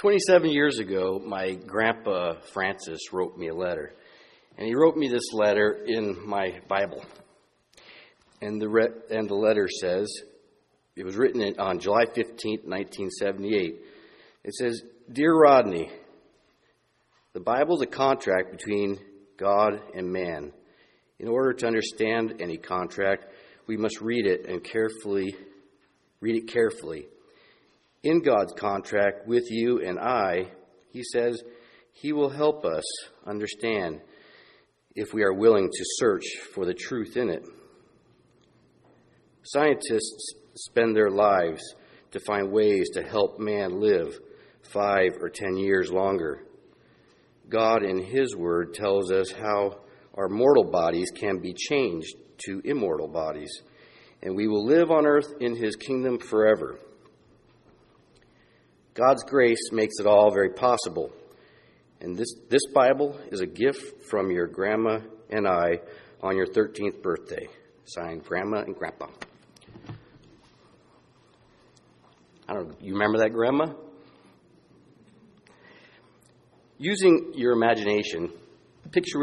27 years ago, my grandpa Francis wrote me a letter. And he wrote me this letter in my Bible. And the letter says, it was written on July 15th, 1978. It says, "Dear Rodney, the Bible is a contract between God and man. In order to understand any contract, we must read it carefully. In God's contract with you and I, he says he will help us understand if we are willing to search for the truth in it. Scientists spend their lives to find ways to help man live 5 or 10 years longer. God in his word tells us how our mortal bodies can be changed to immortal bodies, and we will live on earth in his kingdom forever. God's grace makes it all very possible. And this Bible is a gift from your grandma and I on your 13th birthday. Signed, Grandma and Grandpa." I don't know, you remember that, Grandma? Using your imagination, picture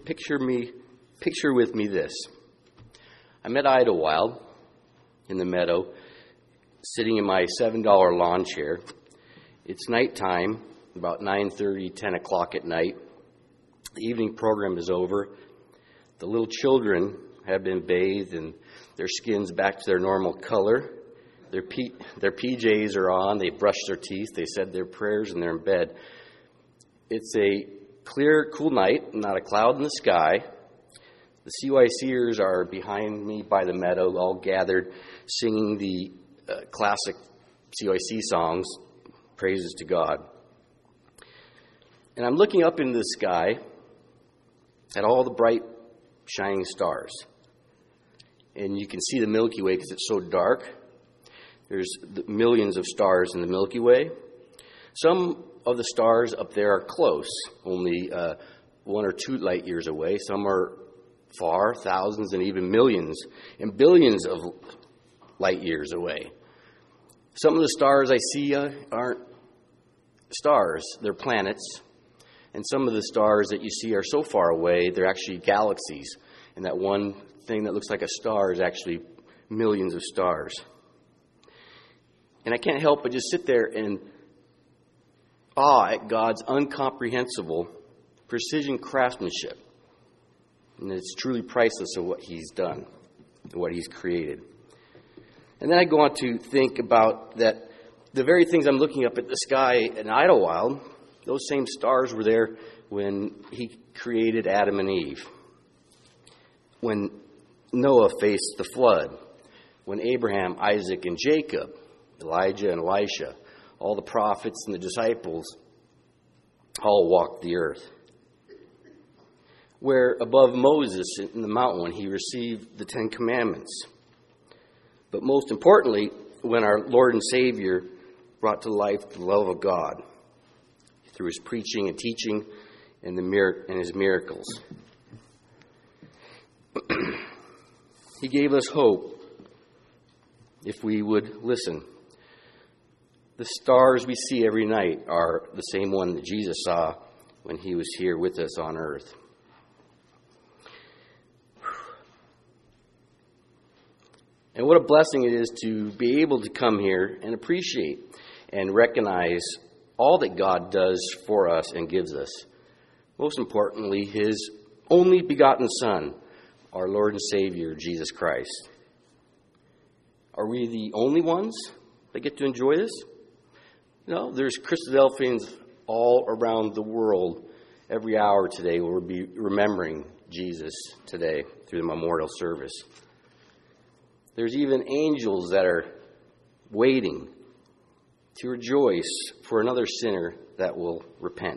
with me this. I'm at Idlewild in the meadow, sitting in my $7 lawn chair. It's nighttime, about 9:30, 10 o'clock at night. The evening program is over. The little children have been bathed and their skin's back to their normal color. Their PJs are on. They brushed their teeth. They said their prayers and they're in bed. It's a clear, cool night, not a cloud in the sky. The CYCers are behind me by the meadow, all gathered, singing the classic CYC songs, praises to God. And I'm looking up into the sky at all the bright, shining stars. And you can see the Milky Way because it's so dark. There's millions of stars in the Milky Way. Some of the stars up there are close, only 1 or 2 light years away. Some are far, thousands and even millions and billions of light years away. Some of the stars I see aren't stars, they're planets. And some of the stars that you see are so far away, they're actually galaxies. And that one thing that looks like a star is actually millions of stars. And I can't help but just sit there in awe at God's incomprehensible precision craftsmanship. And it's truly priceless of what he's done, what he's created. And then I go on to think about that the very things I'm looking up at the sky in Idlewild, those same stars were there when he created Adam and Eve. When Noah faced the flood. When Abraham, Isaac, and Jacob, Elijah and Elisha, all the prophets and the disciples all walked the earth. Where above Moses in the mountain when he received the 10 Commandments. But most importantly, when our Lord and Savior brought to life the love of God through his preaching and teaching and his miracles. He gave us hope if we would listen. The stars we see every night are the same one that Jesus saw when he was here with us on earth. And what a blessing it is to be able to come here and appreciate and recognize all that God does for us and gives us. Most importantly, his only begotten Son, our Lord and Savior, Jesus Christ. Are we the only ones that get to enjoy this? No, there's Christadelphians all around the world. Every hour today we'll be remembering Jesus today through the memorial service. There's even angels that are waiting to rejoice for another sinner that will repent.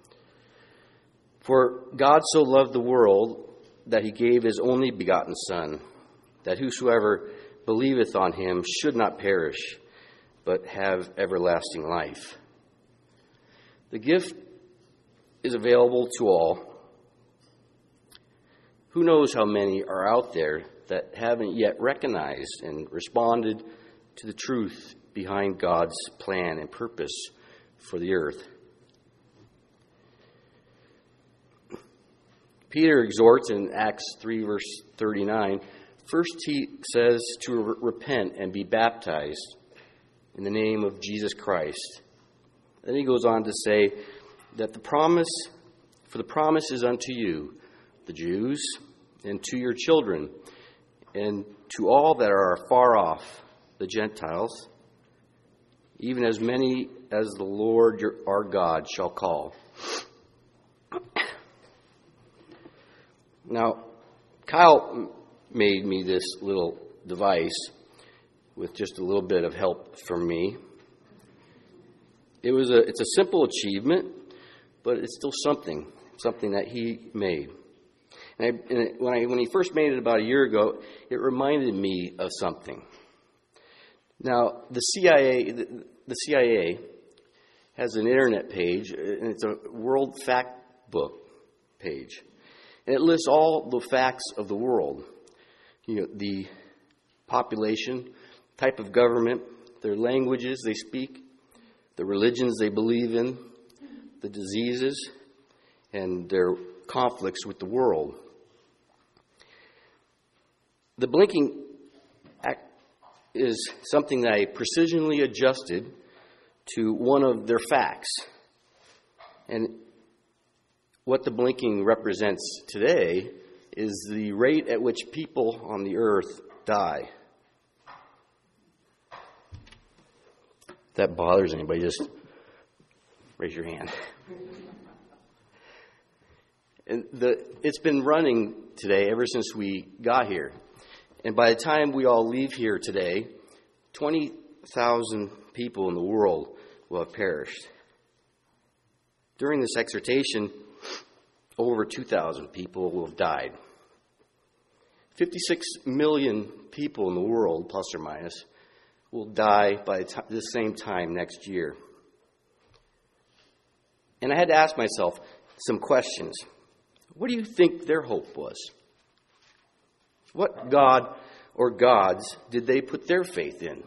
For God so loved the world that he gave his only begotten Son, that whosoever believeth on him should not perish, but have everlasting life. The gift is available to all. Who knows how many are out there that haven't yet recognized and responded to the truth behind God's plan and purpose for the earth. Peter exhorts in Acts 3, verse 39. First, he says to repent and be baptized in the name of Jesus Christ. Then he goes on to say that the promise is unto you, the Jews, and to your children, and to all that are far off, the Gentiles, even as many as the Lord our God shall call. Now, Kyle made me this little device with just a little bit of help from me. It's a simple achievement, but it's still something that he made. And when he first made it about a year ago, it reminded me of something. Now, the CIA has an internet page, and it's a World Fact Book page. And it lists all the facts of the world. The population, type of government, their languages they speak, the religions they believe in, the diseases, and their conflicts with the world. The blinking is something that I precisionally adjusted to one of their facts. And what the blinking represents today is the rate at which people on the earth die. If that bothers anybody, just raise your hand. And it's been running today ever since we got here. And by the time we all leave here today, 20,000 people in the world will have perished. During this exhortation, over 2,000 people will have died. 56 million people in the world, plus or minus, will die by the same time next year. And I had to ask myself some questions. What do you think their hope was? What God or gods did they put their faith in?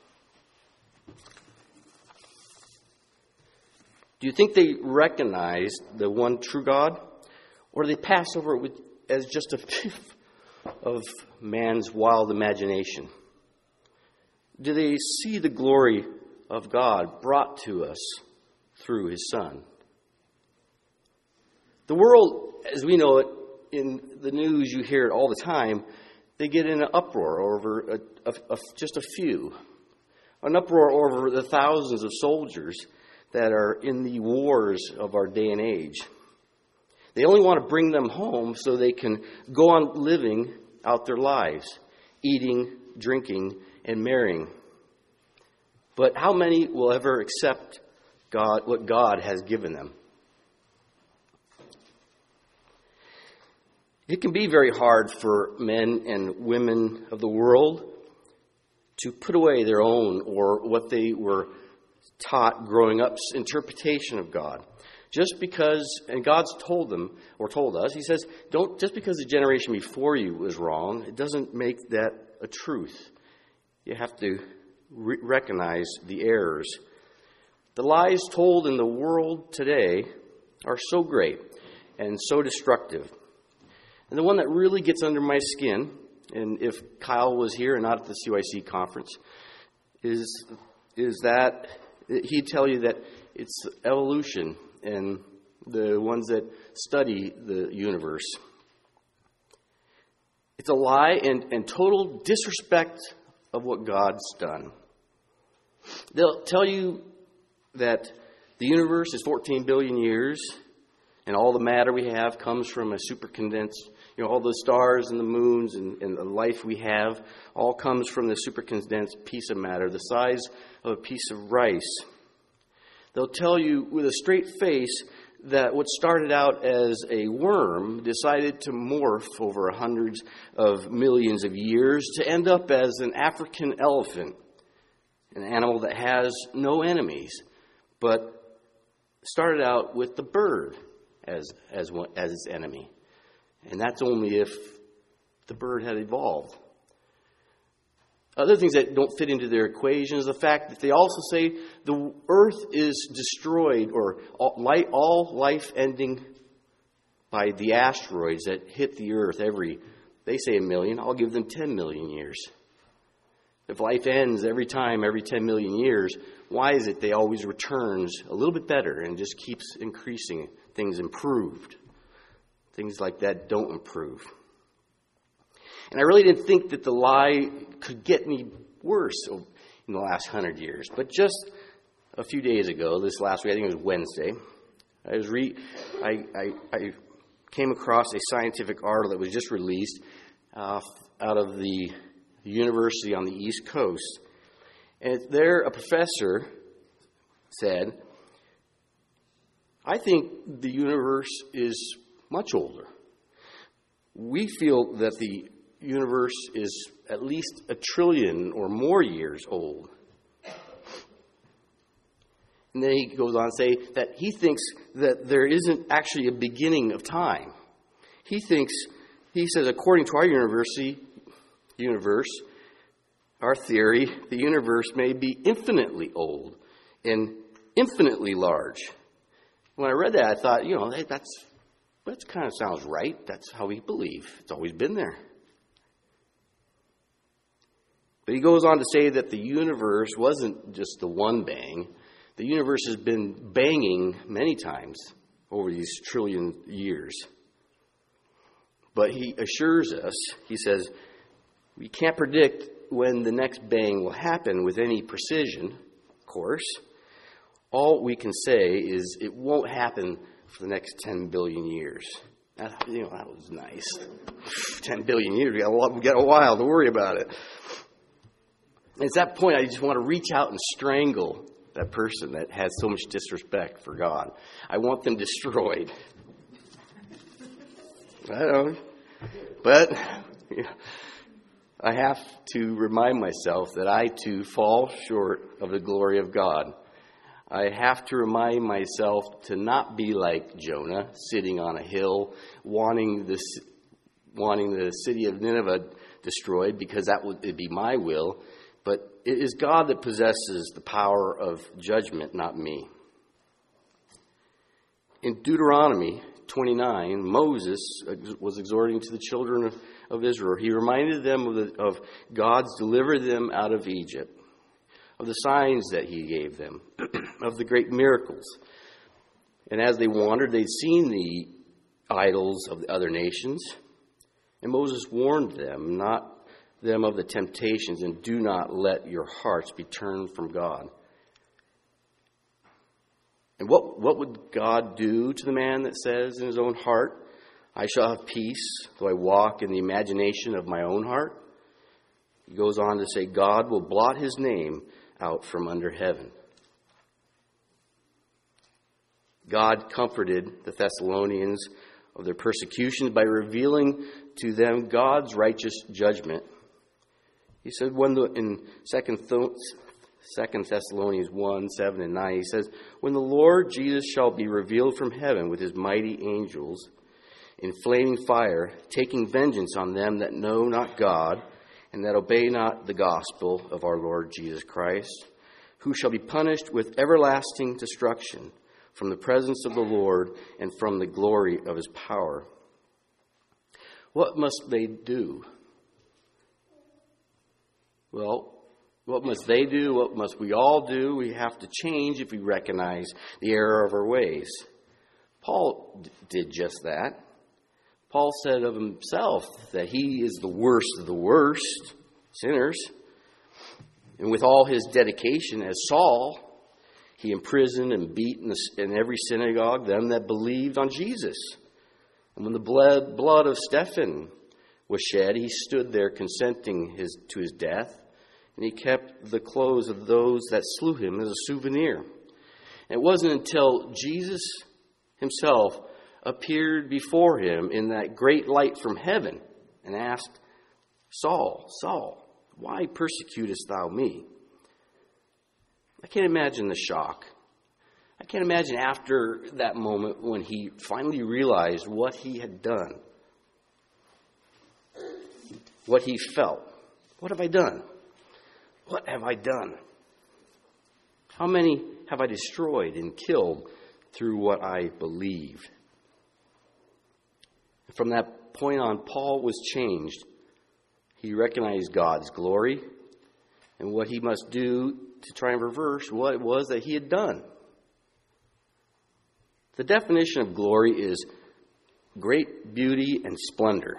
Do you think they recognized the one true God? Or do they pass over it as just a fifth of man's wild imagination? Do they see the glory of God brought to us through His Son? The world, as we know it, in the news you hear it all the time, they get in an uproar over just a few. An uproar over the thousands of soldiers that are in the wars of our day and age. They only want to bring them home so they can go on living out their lives, eating, drinking, and marrying. But how many will ever accept what God has given them? It can be very hard for men and women of the world to put away their own or what they were taught growing up's interpretation of God. Just because, and God's told them, or told us, He says, just because the generation before you was wrong, it doesn't make that a truth. You have to recognize the errors. The lies told in the world today are so great and so destructive. And the one that really gets under my skin, and if Kyle was here and not at the CYC conference, is that he'd tell you that it's evolution and the ones that study the universe. It's a lie and total disrespect of what God's done. They'll tell you that the universe is 14 billion years and all the matter we have comes from a super condensed, all the stars and the moons and the life we have all comes from the super condensed piece of matter, the size of a piece of rice. They'll tell you with a straight face that what started out as a worm decided to morph over hundreds of millions of years to end up as an African elephant, an animal that has no enemies, but started out with the bird as its enemy. And that's only if the bird had evolved. Other things that don't fit into their equation is the fact that they also say the earth is destroyed, or all life ending by the asteroids that hit the earth they say 1 million, I'll give them 10 million years. If life ends every 10 million years, why is it they always returns a little bit better and just keeps increasing? Things improved. Things like that don't improve. And I really didn't think that the lie could get any worse in the last 100 years. But just a few days ago, this last week, I think it was Wednesday, I came across a scientific article that was just released out of the university on the East Coast. And there, a professor said, I think the universe is much older. We feel that the universe is at least 1 trillion or more years old. And then he goes on to say that he thinks that there isn't actually a beginning of time. He says, according to our our theory, the universe may be infinitely old and infinitely large. When I read that, I thought, hey, that kind of sounds right. That's how we believe. It's always been there. But he goes on to say that the universe wasn't just the one bang. The universe has been banging many times over these 1 trillion years. But he assures us, he says, we can't predict when the next bang will happen with any precision, of course. All we can say is it won't happen for the next 10 billion years. That was nice. 10 billion years, we got a while to worry about it. At that point, I just want to reach out and strangle that person that has so much disrespect for God. I want them destroyed. I know. But I have to remind myself that I too fall short of the glory of God. I have to remind myself to not be like Jonah, sitting on a hill, wanting the city of Nineveh destroyed because that would be my will. But it is God that possesses the power of judgment, not me. In Deuteronomy 29, Moses was exhorting to the children of Israel. He reminded them of God's delivered them out of Egypt, of the signs that he gave them, of the great miracles. And as they wandered, they'd seen the idols of the other nations. And Moses warned them of the temptations, and do not let your hearts be turned from God. And what would God do to the man that says in his own heart, I shall have peace, though I walk in the imagination of my own heart? He goes on to say, God will blot his name out from under heaven. God comforted the Thessalonians of their persecutions by revealing to them God's righteous judgment. He said in 2 Thessalonians 1, 7 and 9, he says, when the Lord Jesus shall be revealed from heaven with his mighty angels in flaming fire, taking vengeance on them that know not God and that obey not the gospel of our Lord Jesus Christ, who shall be punished with everlasting destruction from the presence of the Lord and from the glory of his power. What must they do? Well, what must they do? What must we all do? We have to change if we recognize the error of our ways. Paul did just that. Paul said of himself that he is the worst of the worst sinners. And with all his dedication as Saul, he imprisoned and beat in every synagogue them that believed on Jesus. And when the blood of Stephen was shed, he stood there consenting to his death. And he kept the clothes of those that slew him as a souvenir. And it wasn't until Jesus himself appeared before him in that great light from heaven and asked, Saul, Saul, why persecutest thou me? I can't imagine the shock. I can't imagine after that moment when he finally realized what he had done, what he felt. What have I done? What have I done? How many have I destroyed and killed through what I believed? From that point on, Paul was changed. He recognized God's glory and what he must do to try and reverse what it was that he had done. The definition of glory is great beauty and splendor.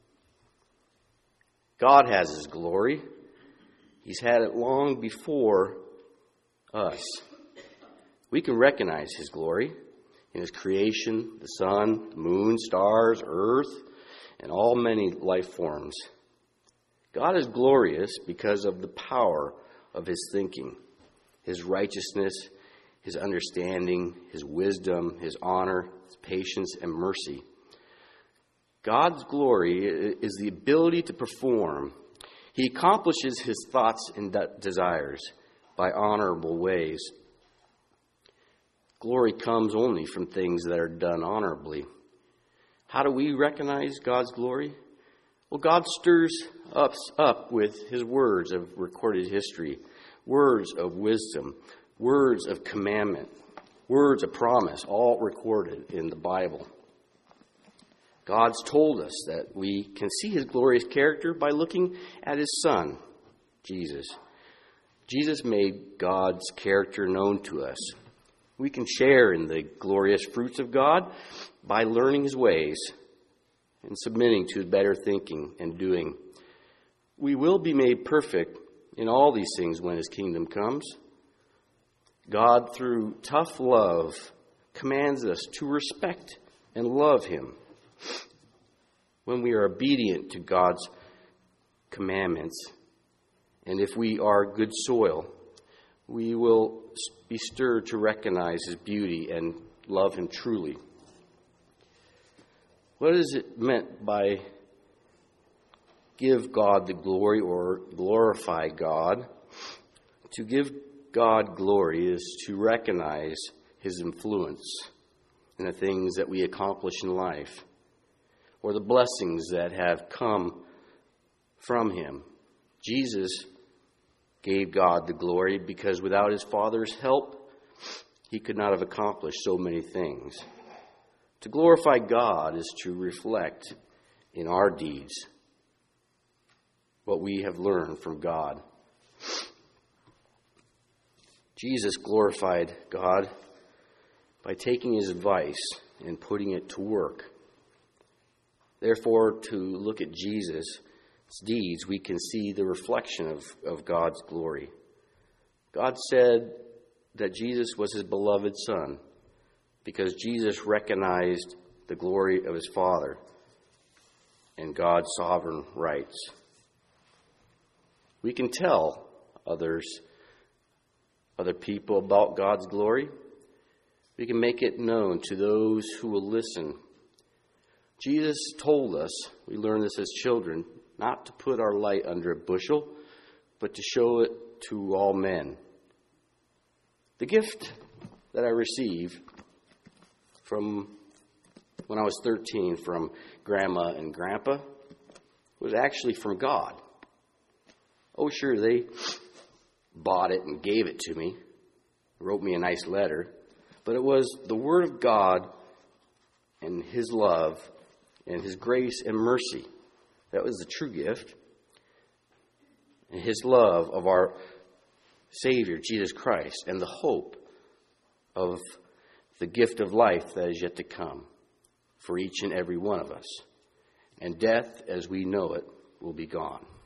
God has his glory. He's had it long before us. We can recognize his glory in his creation, the sun, the moon, stars, earth, and all many life forms. God is glorious because of the power of his thinking, his righteousness, his understanding, his wisdom, his honor, his patience, and mercy. God's glory is the ability to perform. He accomplishes his thoughts and desires by honorable ways. Glory comes only from things that are done honorably. How do we recognize God's glory? Well, God stirs us up with his words of recorded history, words of wisdom, words of commandment, words of promise, all recorded in the Bible. God's told us that we can see his glorious character by looking at his Son, Jesus. Jesus made God's character known to us. We can share in the glorious fruits of God by learning his ways and submitting to better thinking and doing. We will be made perfect in all these things when his kingdom comes. God, through tough love, commands us to respect and love him. When we are obedient to God's commandments, and if we are good soil, we will be stirred to recognize his beauty and love him truly. What is it meant by give God the glory or glorify God? To give God glory is to recognize his influence in the things that we accomplish in life, or the blessings that have come from him. Jesus gave God the glory because without his Father's help, he could not have accomplished so many things. To glorify God is to reflect in our deeds what we have learned from God. Jesus glorified God by taking his advice and putting it to work. Therefore, to look at Jesus' deeds, we can see the reflection of God's glory. God said that Jesus was his beloved Son because Jesus recognized the glory of his Father and God's sovereign rights. We can tell other people about God's glory. We can make it known to those who will listen. Jesus told us, we learned this as children, not to put our light under a bushel, but to show it to all men. The gift that I received from when I was 13 from Grandma and Grandpa was actually from God. Oh, sure, they bought it and gave it to me, wrote me a nice letter, but it was the Word of God and his love and his grace and mercy. That was the true gift. And his love of our Savior, Jesus Christ, and the hope of the gift of life that is yet to come for each and every one of us. And death, as we know it, will be gone.